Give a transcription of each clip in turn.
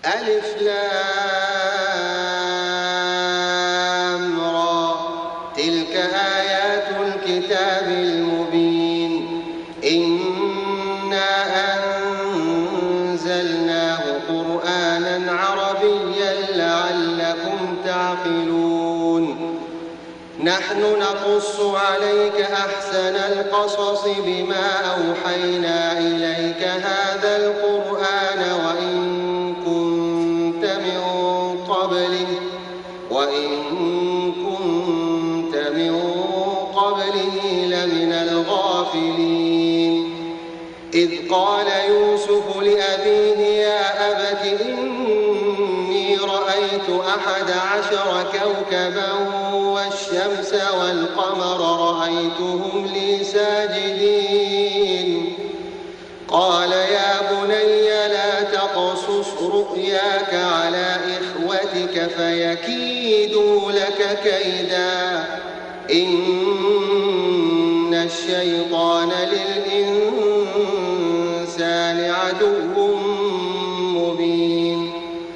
ألف لام را، تلك آيات الكتاب المبين. إنا أنزلناه قرآنا عربيا لعلكم تعقلون. نحن نقص عليك أحسن القصص بما أوحينا إليك هذا القرآن وإن كنت من قبله لمن الغافلين. إذ قال يوسف لأبيه يا أبت إني رأيت 11 كوكبا والشمس والقمر رأيتهم لي ساجدين. قال يا بني لا تقصص رؤياك على إخوتك فيكيدوا لك كيدا، إن الشيطان للإنسان عدو مبين.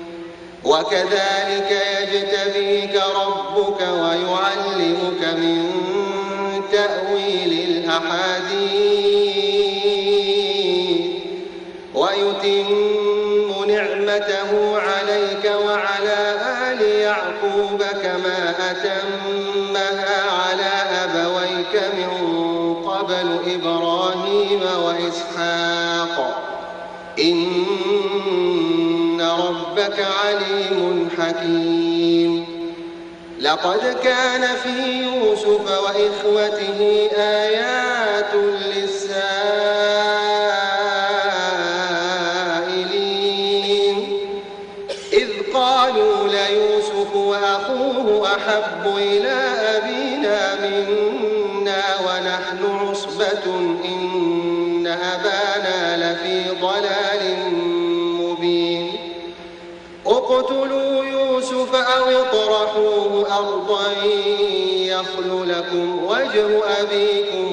وكذلك يجتبيك ربك ويعلمك من تأويل الأحاديث ويتم نعمته عليك وعلى آل يعقوب كما أتمها على أبويك من قبل إبراهيم وإسحاق، إن ربك عليم حكيم. لقد كان في يوسف وإخوته آيات للسائلين، إذ قالوا ليوسف وأخوه أحب إلى أبينا منا ونحن عصبة إن أبانا لفي ضلال مبين. اقتلوا يوسف أو اطرحوه أرضا يخل لكم وجه أبيكم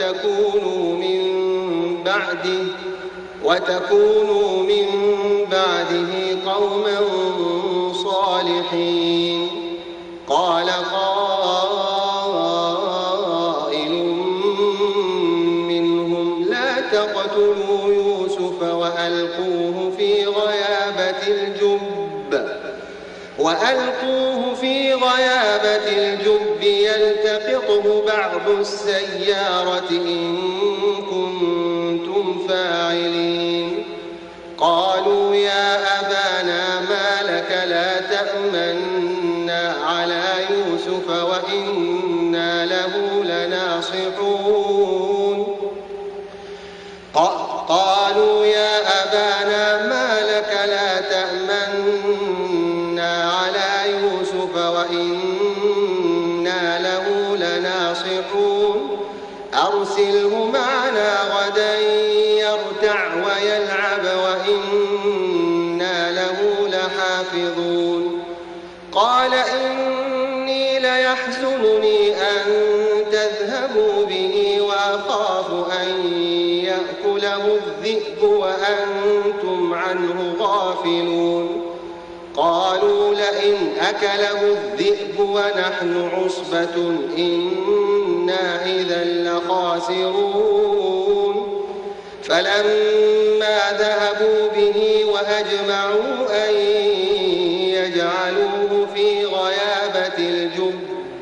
وتكونوا من بعده قوما صالحين. قال قائل منهم لا تقتلوا يوسف وألقوه في غيابة الجب يلتقطه بعض السيارة إن كنتم فاعلين. قالوا يا أبانا ما لك لا تأمنا على يوسف وإنا له لناصحون. قالوا يا أبانا ما لك لا تأمنا على يوسف وإنا له لناصحون. أرسله معنا غدا يرتع ويلعب وإنا له لحافظون. قال إني ليحزنني أن تذهبوا به وأخاف أن يأكله الذئب وأنتم عنه غافلون. قالوا لئن أكله الذئب ونحن عصبة إنا إذا لخاسرون. فلما ذهبوا به وأجمعوا أن يجعلوه في غيابة الجب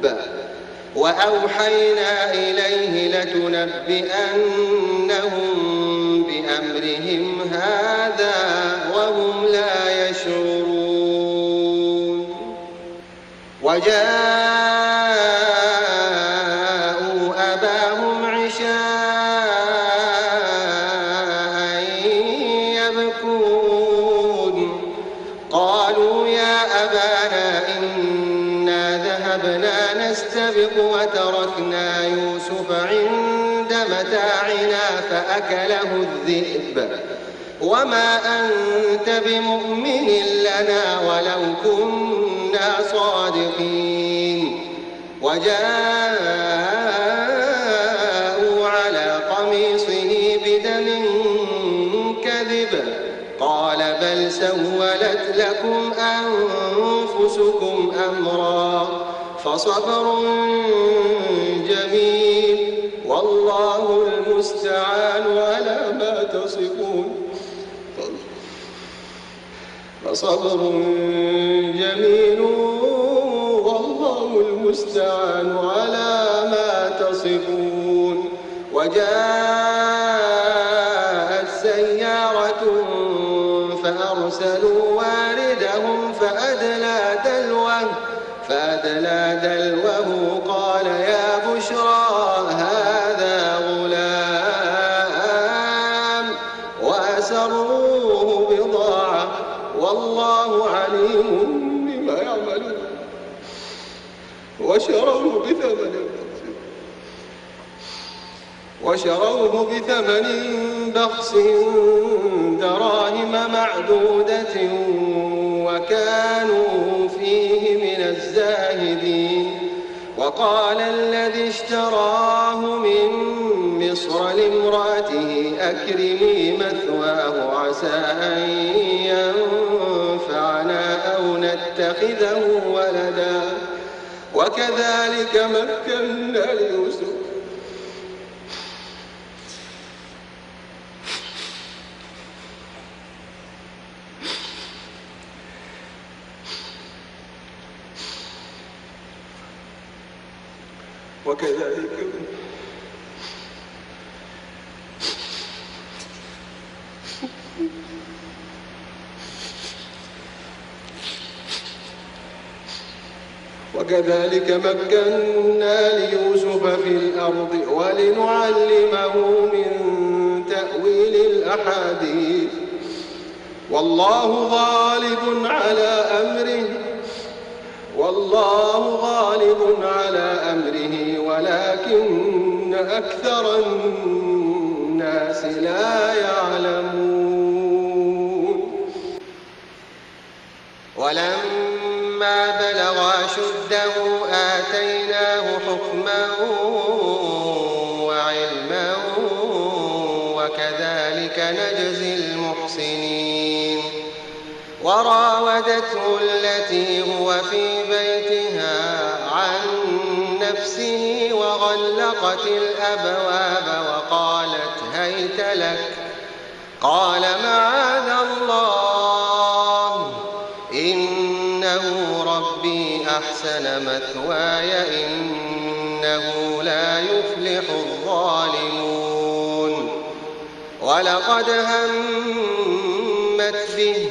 وأوحينا إليه لتنبئنهم بأمرهم هذا وهم لا يشعرون. وجاءوا أباهم عشاء يبكون. قالوا يا أبانا إنا ذهبنا نستبق وتركنا يوسف عند متاعنا فأكله الذئب وما أنت بمؤمن لنا ولو كنا صادقين. وجاءوا على قميصه بدم كذب قال بل سولت قدمت لكم أنفسكم أمرا فصبر جميل والله المستعان على ما تصفون. فصبر جميل والله المستعان على ما تصفون. وجاءت سيارة فأرسلوا واردهم فأدلى دلوه قال يا بشرى هذا غلام وأسروه بضاعة والله عليم بما يعملون. وشروه بثمن بخس دراهم معدودة وكانوا فيه من الزاهدين. وقال الذي اشتراه من مصر لامرأته أكرمي مثواه عسى أن ينفعنا أو نتخذه ولدا وكذلك مكنا ليوسف وكذلك مكنا ليوسف في الأرض ولنعلمه من تأويل الأحاديث والله غالب على أمره ولكن أكثر الناس لا يعلمون. ولما بلغ أشده آتيناه حكما وعلما وكذلك نجزي المحسنين. وراودته التي هو في بيتها عن نفسه وغلقت الأبواب وقالت هيت لك قال معاذ الله إنه ربي أحسن مثواي إنه لا يفلح الظالمون. ولقد همت به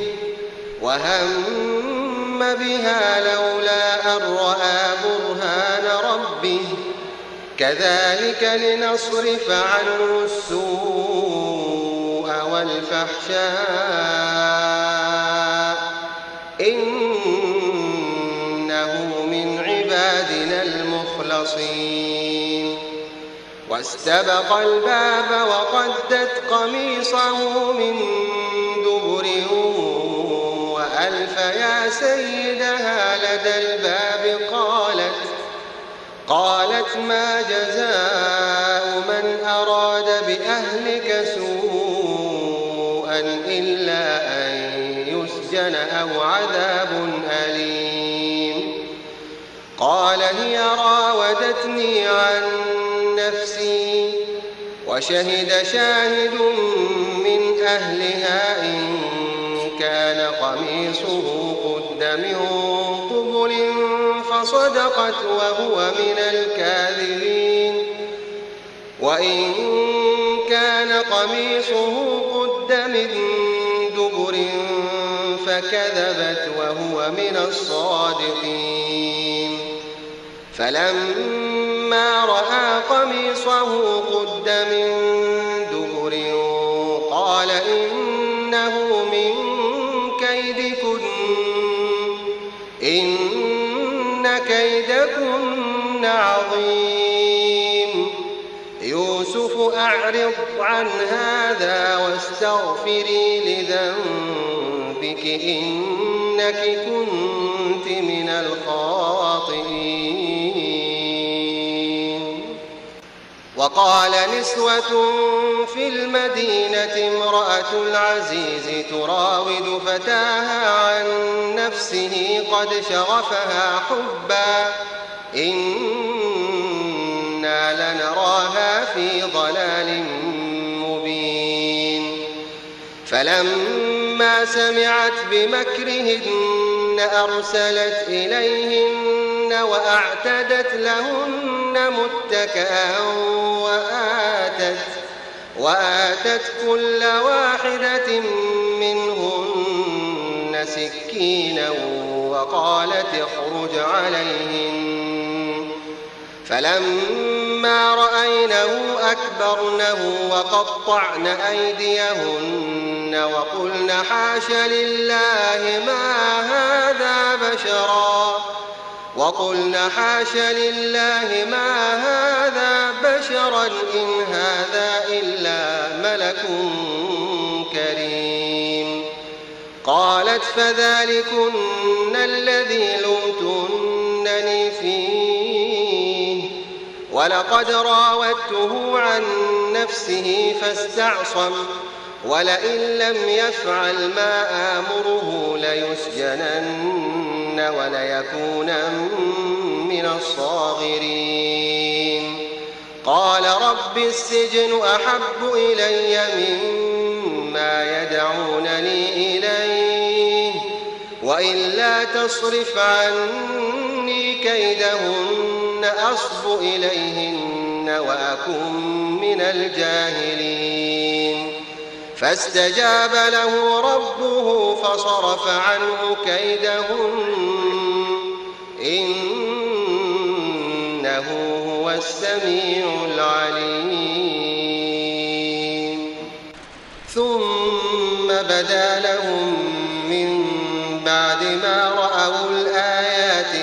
وهم بها لولا أن رأى برهان ربه كذلك لنصرف عنه السوء والفحشاء إنه من عبادنا المخلصين. واستبق الباب وقدت قميصه من دبر وألف يا سيدها لدى الباب قالت ما جزاء من أراد بأهلك سوءا إلا أن يسجن أو عذاب أليم. قال هي راودتني عن نفسي وشهد شاهد من أهلها إن كان قميصه قد من قبل فصدقت وهو من الكاذبين وإن كان قميصه قد من دبر فكذبت وهو من الصادقين. فلما رأى قميصه قد من دبر قال إنه من كيدكن إن كيدكن عظيم. يوسف أعرض عن هذا واستغفري لذنبك إنك كنت من الخاطئين. وقال نسوة في المدينة امرأة العزيز تراود فتاها عن نفسه قد شغفها حبا إنا لنراها في ضلال مبين. فلما سمعت بمكرهن أرسلت إليهن وأعتدت لهن متكئا وآتت كل واحدة منهن سكينا وقالت اخرج عليهن. فلما رأينه أكبرنه وقطعن أيديهن وقلن حاش لله ما هذا بشرا إن هذا إلا ملك كريم. قالت فذلكن الذي لمتنني فيه ولقد راودته عن نفسه فاستعصم ولئن لم يفعل ما آمره ليسجنن وليكونا من الصاغرين. قال رب السجن أحب إلي مما يدعونني إليه وإلا تصرف عني كيدهن أصب إليهن وأكن من الجاهلين. فاستجاب له ربه فصرف عنه كيدهن إنه هو السميع العليم. ثم بدا لهم من بعد ما رأوا الآيات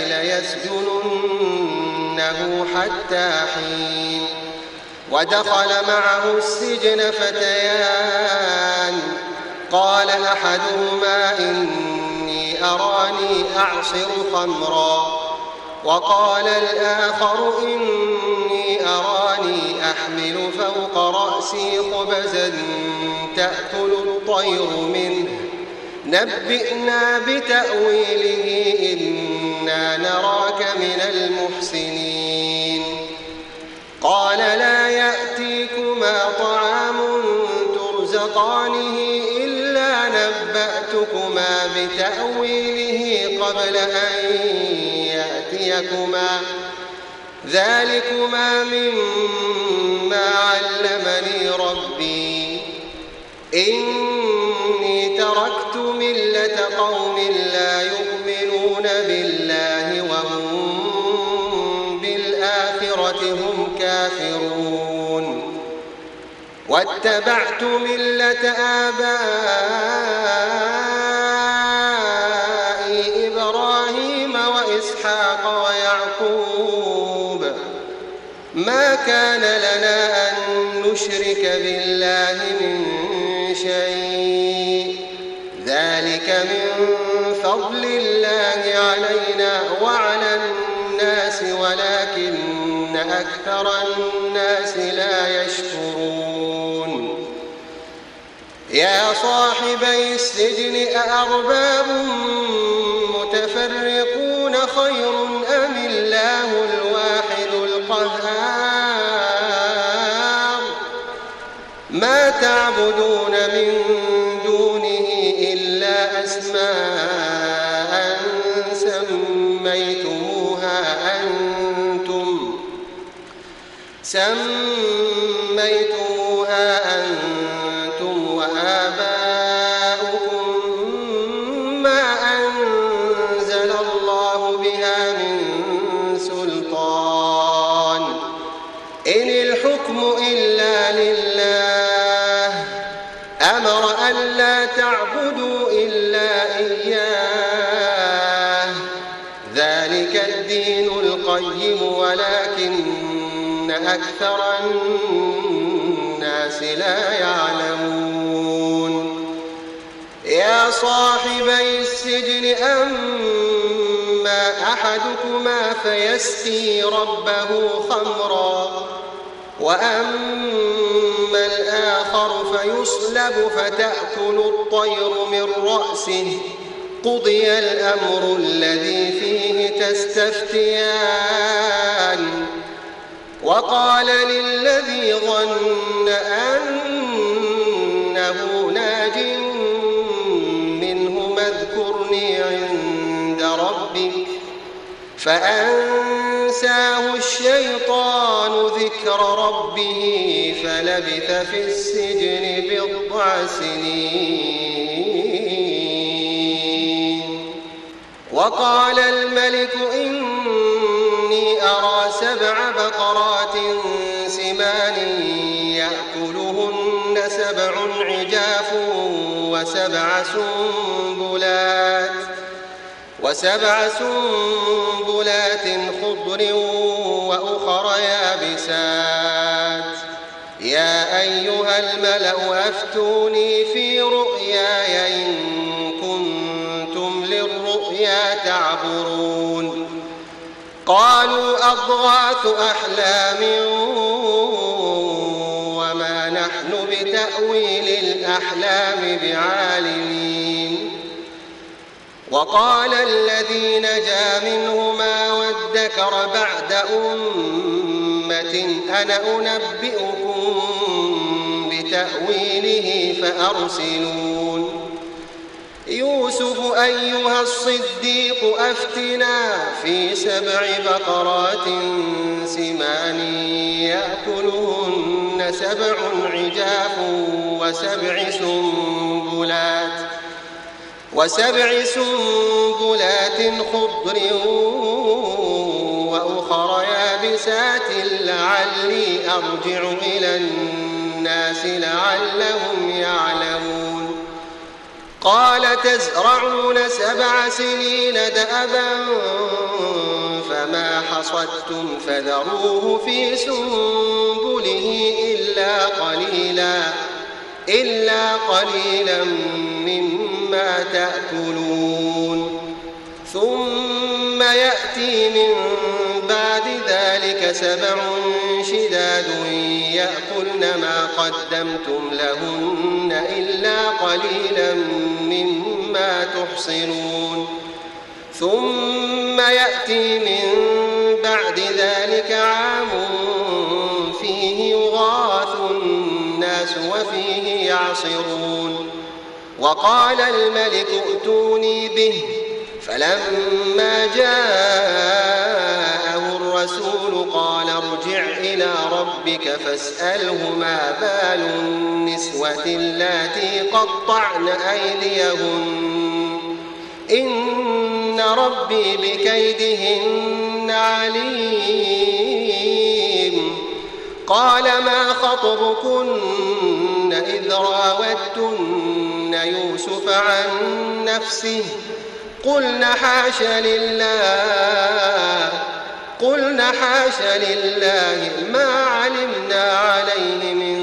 ليسجننه حتى حين. ودخل معه السجن فتيان قال أحدهما إني أراني أعصر خمرا وقال الآخر إني أراني أحمل فوق رأسي خبزا تأكل الطير منه نبئنا بتأويله إنا نراك من المحسنين. قال لا يأتيكما طعام ترزقانه إلا نبأتكما بتأويله قبل أن يأتيكما ذلكما مما علمني ربي إني تركت ملة قوم لا يؤمنون بالله وهم بالآخرة هم كافرون واتبعت ملة آبائي إبراهيم وإسحاق ويعقوب ما كان لنا أن نشرك بالله من شيء ذلك من فضل الله علينا وعلى الناس ولكن أكثر الناس لا يشكرون. يا صاحبي السجن أأرباب متفرقون خير أم الله الواحد القهار ما تعبدون من دونه إلا أسماء سميتموها أنتم وآباؤكم ما أنزل الله بها من سلطان إن الحكم إلا لله أمر أن لا تعبدوا إلا إياه ذلك الدين القيم ولكن أكثر الناس لا يعلمون. يا صاحبي السجن أما أحدكما فيسقي ربه خمرا وأما الآخر فيصلب فتأكل الطير من رأسه قضي الأمر الذي فيه تستفتيان وقال للذي ظن أنه ناج منه اذكرني عند ربك فأنساه الشيطان ذكر ربه فلبث في السجن 10 سنين. وقال الملك إني أرى 7 بقرات سمان يأكلهن 7 عجاف وسبع سنبلات خضر وأخر يابسات يا أيها الملأ أفتوني في رؤياي إن كنتم للرؤيا تعبرون. قالوا أضغاث أحلام وما نحن بتأويل الأحلام بعالمين. وقال الذي نجا منهما وادكر بعد أمة أنا أنبئكم بتأويله فأرسلون. يوسف أيها الصديق أفتنا في 7 بقرات سمان يأكلهن 7 عجاف وسبع سنبلات خضر وأخر يابسات لعلي أرجع إلى الناس لعلهم يعلمون. قال تزرعون 7 سنين دأبا فما حصدتم فذروه في سنبله إلا قليلا مما تأكلون. ثم يأتي من بعد ذلك 7 شداد يأكلن ما قدمتم لهن إلا قليلا مما تحصنون. ثم يأتي من بعد ذلك عام فيه يغاث الناس وفيه يعصرون. وقال الملك ائتوني به فلما جاءه الرسول قال ارجع إلى ربك فاسأله ما بال النسوة اللاتي قطعن أيديهن إن ربي بكيدهن عليم. قال ما خطبكن إذ راوتن يوسف عن نفسه قلن حاش لله ما علمنا عليه من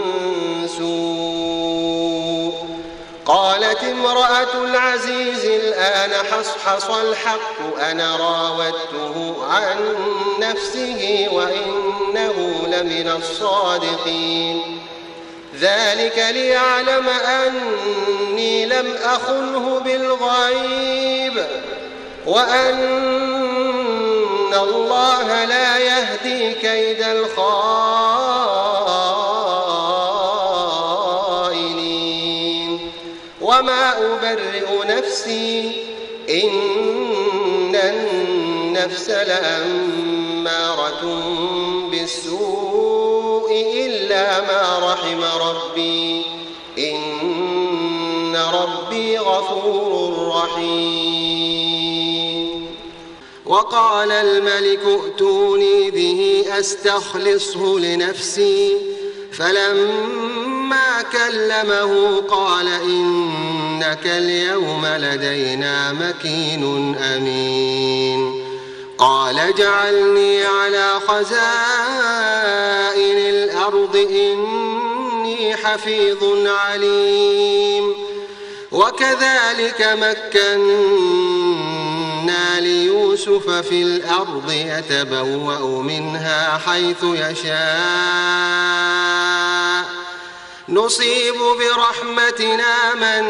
سوء. قالت امرأة العزيز الآن حصحص الحق أنا راودته عن نفسه وإنه لمن الصادقين. ذلك ليعلم أني لم أخنه بالغيب وأن الله لا يهدي كيد الخائنين. وما أبرئ نفسي إن النفس لأمارة بالسوء إلا ما رحم ربي إن ربي غفور رحيم. وقال الملك ائتوني به أستخلصه لنفسي فلما كلمه قال إنك اليوم لدينا مكين أمين. قال اجعلني على خزائن الأرض إني حفيظ عليم. وكذلك مكنا ليوسف يوسف في الأرض يتبوأ منها حيث يشاء نصيب برحمتنا من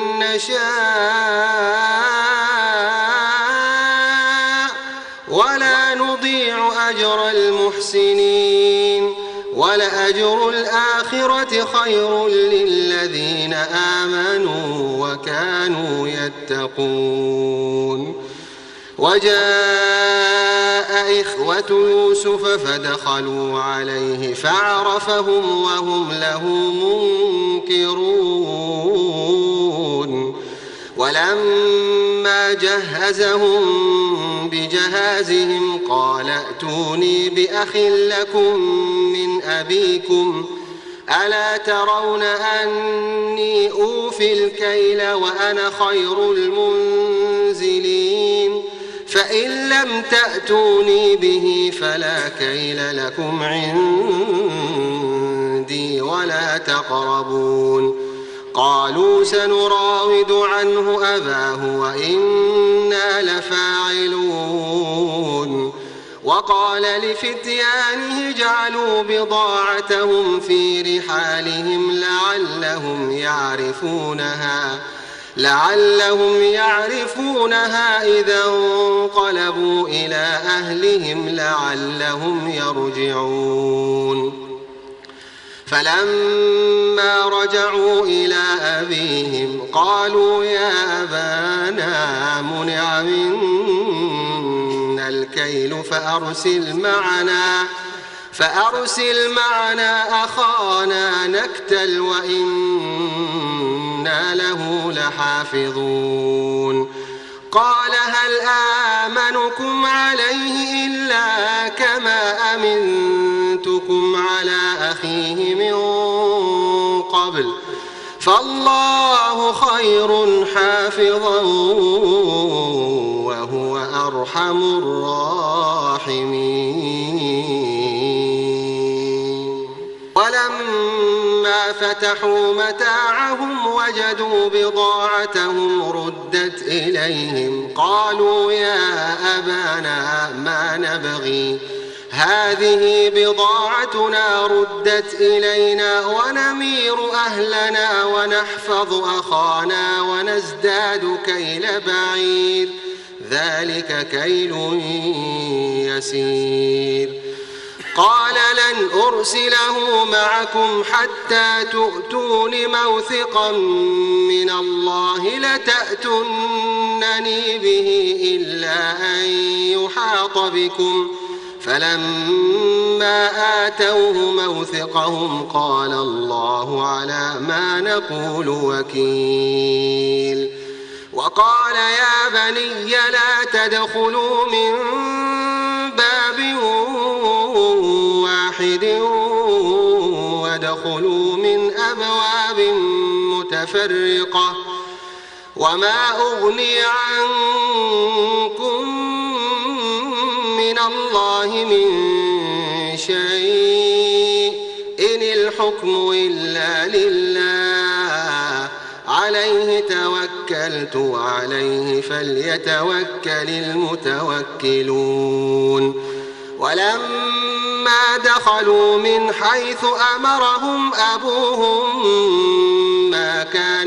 نشاء ولا نضيع أجر المحسنين ولأجر الآخرة خير للذين آمنوا وكانوا يتقون وجاء إخوة يوسف فدخلوا عليه فعرفهم وهم له منكرون ولما جهزهم بجهازهم قال ائتوني بأخ لكم من أبيكم ألا ترون أني أوفي الكيل وأنا خير المنزلين فإن لم تأتوني به فلا كيل لكم عندي ولا تقربون قالوا سنراود عنه أباه وإنا لفاعلون وقال لفتيانه اجعلوا بضاعتهم في رحالهم لعلهم يعرفونها إذا انقلبوا إلى أهلهم لعلهم يرجعون فلما رجعوا إلى أبيهم قالوا يا أبانا منع منا الكيل فأرسل معنا أخانا نكتل وإنا له لحافظون قال هل آمنكم عليه إلا كما أمنتكم على أخيه من قبل فالله خير حافظا وهو أرحم الراحمين ولما فتحوا متاعهم وجدوا بضاعتهم ردت إليهم قالوا يا أبانا ما نبغي هذه بضاعتنا ردت إلينا ونمير أهلنا ونحفظ أخانا ونزداد كيل بعير ذلك كيل يسير قال لن أرسله معكم حتى تؤتون موثقا من الله لتأتونني به إلا أن يحاط بكم فلما آتوه موثقهم قال الله على ما نقول وكيل وقال يا بني لا تدخلوا من باب واحد وادخلوا من أبواب متفرقة وما أغني عنكم من الله من شيء إن الحكم إلا لله عليه توكلت وعليه فليتوكل المتوكلون ولما دخلوا من حيث أمرهم أبوهم ما كان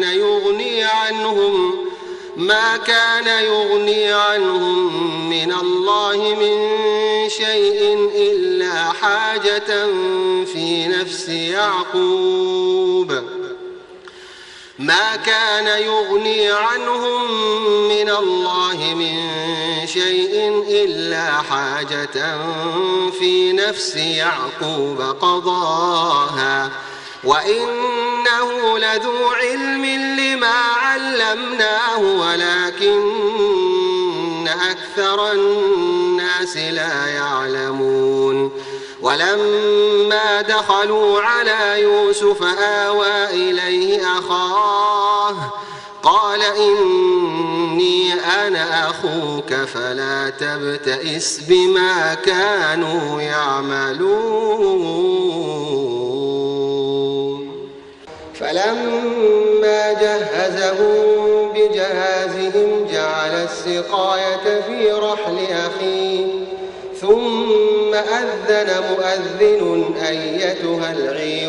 يغني عنهم من الله من شيء إلا حاجة في نفس يعقوب قضاها وإنه لذو علم لما علمناه ولكن أكثر الناس لا يعلمون ولما دخلوا على يوسف آوى إليه أخاه قال إني أنا أخوك فلا تبتئس بما كانوا يعملون فلما جهزهم بجهازهم جعل السقاية في رحل أخيه ثم أذن مؤذن أيتها العير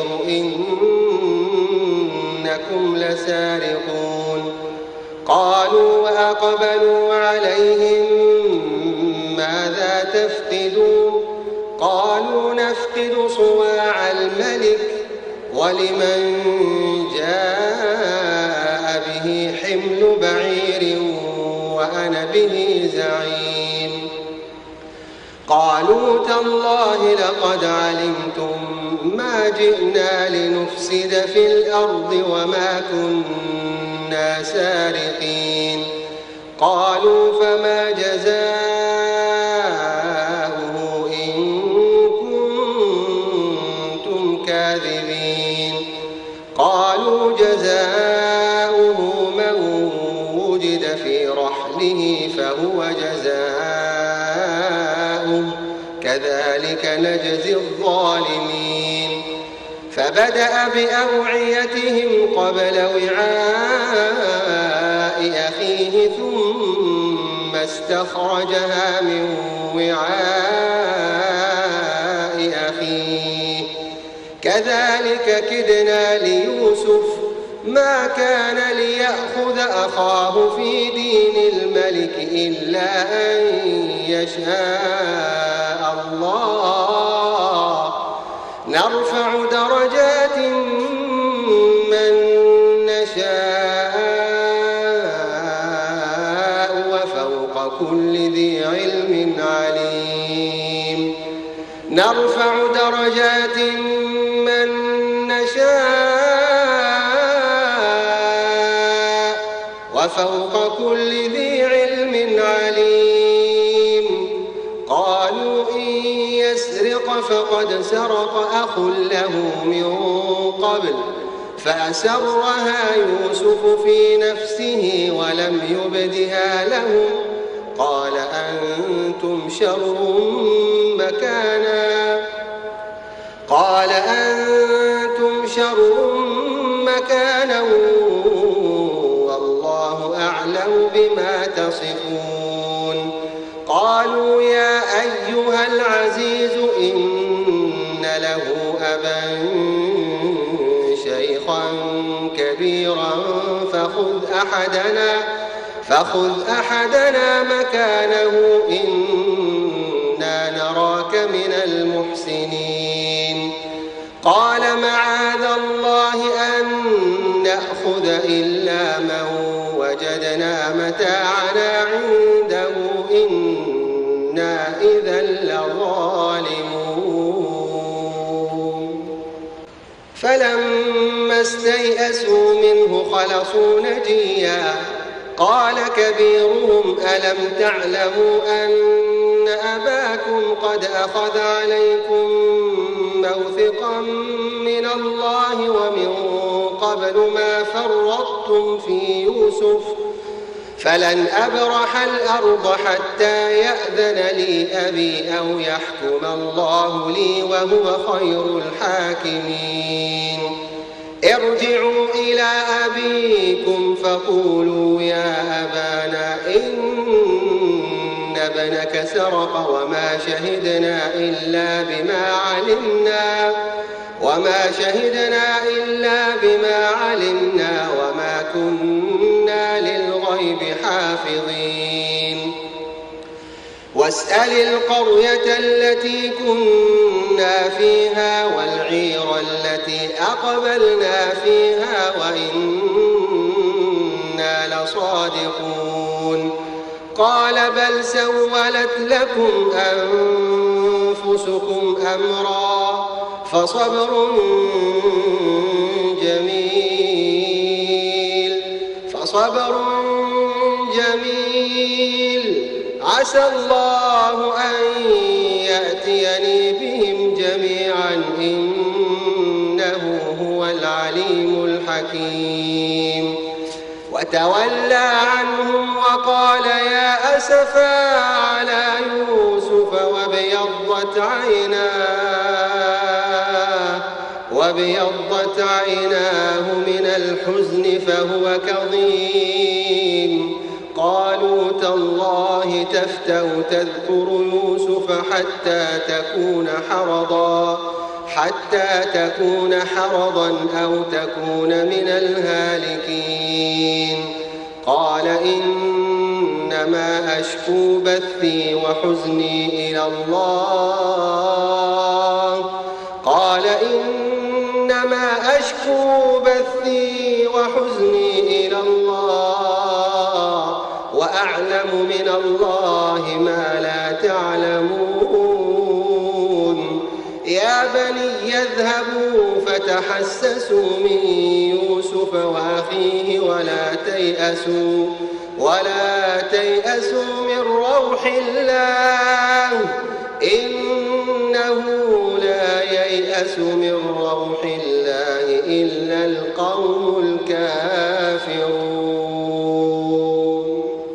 إنكم لسارقون قالوا وأقبلوا عليهم ماذا تفقدون قالوا نفقد صواع الملك ولمن جاء به حمل بعير وأنا به زعيم قالوا تالله لقد علمتم ما جئنا لنفسد في الأرض وما كنا سارقين قالوا فما جزاؤه إن كنتم كاذبين قالوا جزاؤه من وجد في رحله فهو جزاؤه كذلك نجزي الظالمين فبدأ بأوعيتهم قبل وعاء أخيه ثم استخرجها من وعاء أخيه كذلك كدنا ليوسف ما كان ليأخذ أخاه في دين الملك إلا أن يشاء الله نرفع درجات من نشاء وفوق كل ذي علم عليم نرفع درجات من نشاء وفوق كل ذي علم عليم قالوا إن يسرق فقد سرق أخ له من قبل فأسرها يوسف في نفسه ولم يبدها لهم قال أنتم شر مكانا والله أعلم بما تصفون قالوا يا أيها العزيز إن له أبا شيخا كبيرا فخذ أحدنا مكانه إنا نراك من المحسنين قال معاذ الله أن نأخذ إلا من وجدنا متاعنا عنده إنا إذا لظالمون فلما استيئسوا منه خلصوا نجيا قال كبيرهم ألم تعلموا أن أباكم قد أخذ عليكم موثقا من الله ومن قبل ما فرطتم في يوسف فلن أبرح الأرض حتى يأذن لي أبي أو يحكم الله لي وهو خير الحاكمين ارجعوا إلى أبيكم فقولوا يا أبانا إن ابنك سرق وما شهدنا إلا بما علمنا وما كنا للغيب حافظين واسأل القرية التي كنا فيها والعير التي أقبلنا فيها وإنا لصادقون قال بل سولت لكم أنفسكم أمرا فصبر جميل عسى الله أن يأتيني بهم جميعا إنه هو العليم الحكيم وتولى عنهم وقال يا أسفا على يوسف وابيضت عيناه من الحزن فهو كظيم قالوا تالله تفتأ تذكر يوسف حتى تكون حرضا أو تكون من الهالكين. قال إنما أشكو بثي وحزني إلى الله وأعلم من الله ما لا تعلمون. يا بني اذهبوا فتحسسوا من يوسف وأخيه ولا تيأسوا من روح الله إنه لا ييأس من روح الله إلا القوم الكافرون.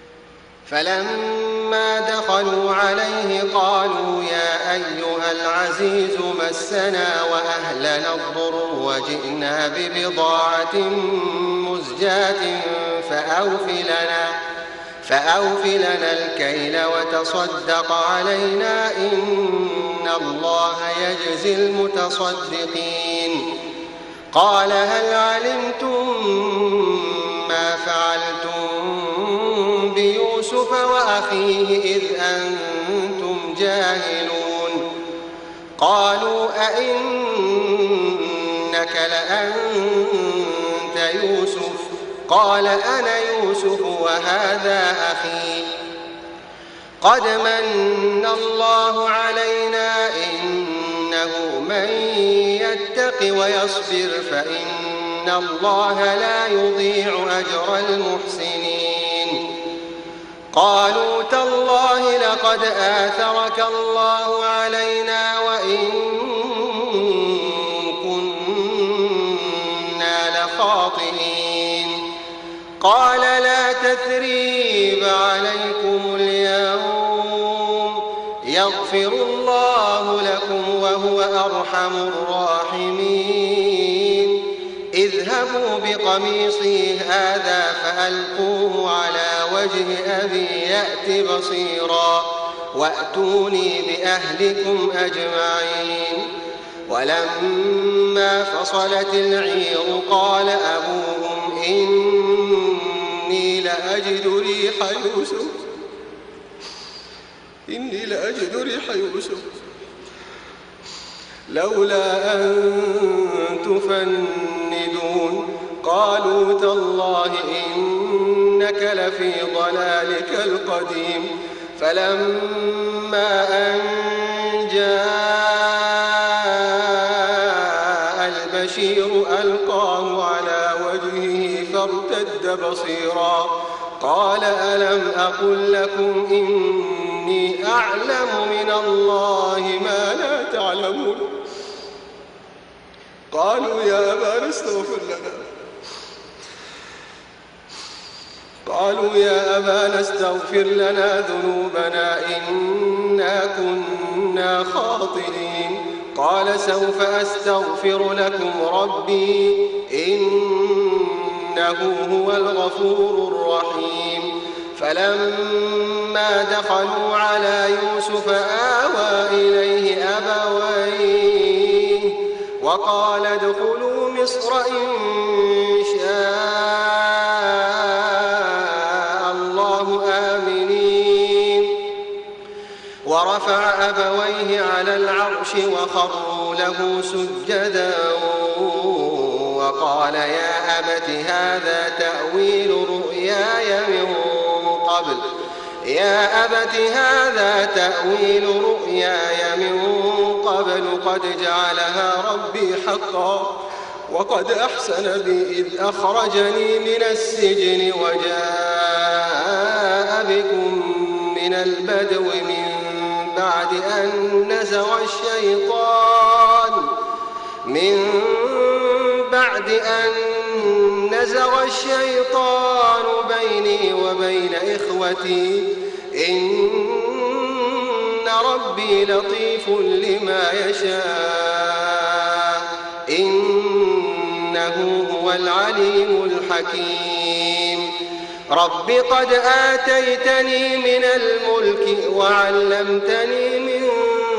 فلما دخلوا عليه قالوا يا أيها العزيز مسنا وأهلنا الضر وجئنا ببضاعة مزجاة فأوف لنا الكيل وتصدق علينا إن الله يجزي المتصدقين. قال هل علمتم ما فعلتم بيوسف وأخيه إذ أنتم جاهلون؟ قالوا أئنك لأنت يوسف؟ قال أنا يوسف وهذا أخي. قد من الله علينا إنه من يتق ويصبر فإن الله لا يضيع أجر المحسنين. قالوا تالله لقد آثرك الله علينا وإن كنا لخاطئين. قال لا تثريب عليكم اليوم يغفر الله لكم وهو أرحم الراحمين. اذهبوا بقميصي هذا فألقوه على وجه أبي يأت بصيرا وأتوني بأهلكم أجمعين. ولما فصلت العير قال أبوهم إني لأجد ريح يوسف لولا أن تفندون. قالوا تالله إنك لفي ضلالك القديم. فلما أن جاء البشير ألقاه على وجهه فارتد بصيرا. قال ألم أقل لكم إني أعلم من الله ما لا تعلمون؟ قالوا يا أبانا استغفر لنا ذنوبنا إنا كنا خاطئين. قال سوف أستغفر لكم ربي إنه هو الغفور الرحيم. فلما دخلوا على يوسف آوى إليه أبويه وقال ادخلوا مصر إن شاء الله آمنين. ورفع أبويه على العرش وخروا له سجدا وقال يا أبت هذا تأويل رؤياي من قبل قد جعلها ربي حقا وقد أحسن بي إذ أخرجني من السجن وجاء بكم من البدو من بعد أن نزغ الشيطان بيني وبين إخوتي إن ربي لطيف لما يشاء إنه هو العليم الحكيم. رب قد آتيتني من الملك وعلمتني من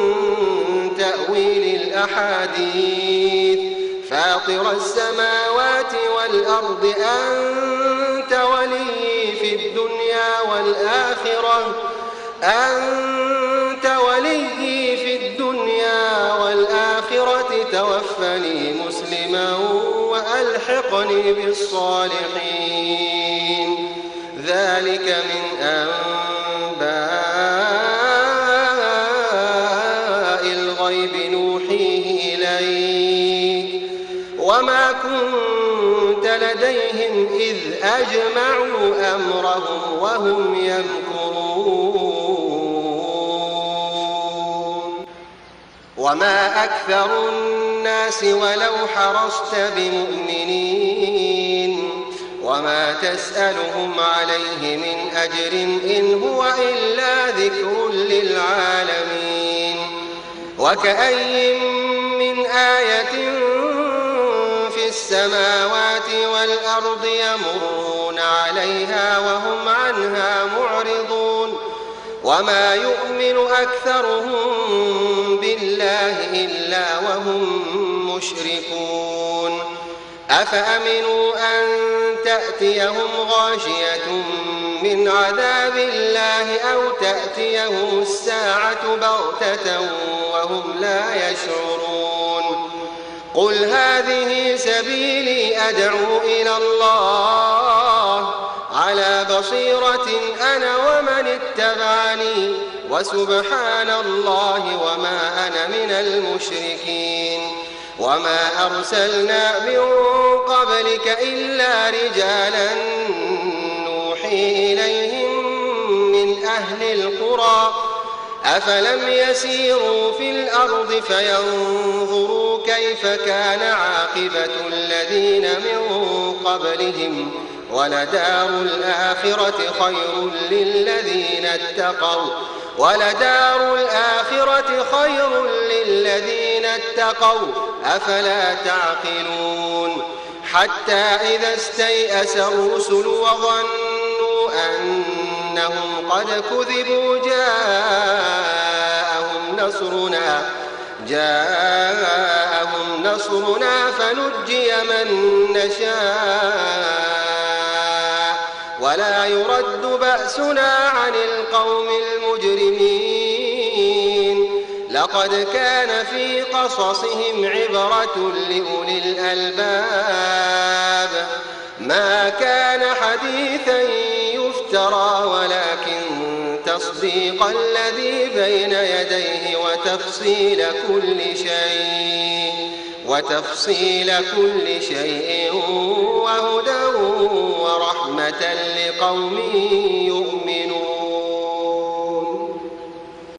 تأويل الأحاديث فاطر السماوات والأرض أنت ولي في الدنيا والآخرة توفني مسلما وألحقني بالصالحين ذلك من أنباء الغيب نوحيه إليك وما كنت لديهم إذ أجمعوا أمرهم وهم يمكرون وما أكثر الناس ولو حرصت بمؤمنين وما تسألهم عليه من أجر إن هو إلا ذكر للعالمين وكأي من آية في السماوات والأرض يمرون عليها وهم عنها معرضون وما يؤمن أكثرهم بالله إلا وهم مشركون أفأمنوا أن تأتيهم غاشية من عذاب الله أو تأتيهم الساعة بغتة وهم لا يشعرون قل هذه سبيلي أدعو إلى الله على بصيرة أنا ومن اتبعني وسبحان الله وما أنا من المشركين وما أرسلنا من قبلك إلا رجالا نوحي إليهم من أهل القرى أفلم يسيروا في الأرض فينظروا كيف كان عاقبة الذين من قبلهم ولدار الآخرة خير للذين اتقوا أفلا تعقلون حتى إذا استيأس الرسل وظنوا أنهم قد كذبوا جاءهم نصرنا فنجي من نشاء ولا يرد بأسنا عن القوم المجرمين لقد كان في قصصهم عبرة لأولي الألباب ما كان حديثا يفترى ولكن تصديق الذي بين يديه وتفصيل كل شيء وهدى ورحمة لقوم يؤمنون